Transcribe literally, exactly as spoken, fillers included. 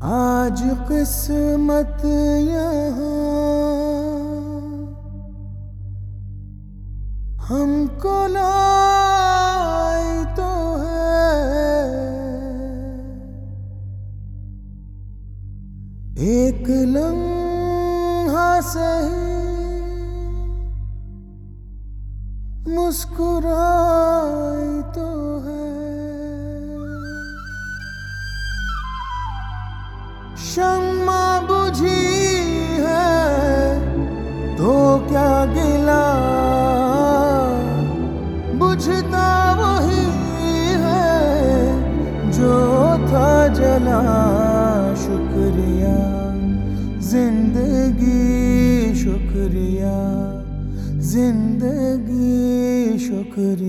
आज किस्मत यहाँ हमको लाई तो है, एक लम्हा सही मुस्कुराई तो है। शम्मा बुझी है तो क्या गिला, बुझता वही है जो था जला। शुक्रिया जिंदगी, शुक्रिया जिंदगी, शुक्रिया।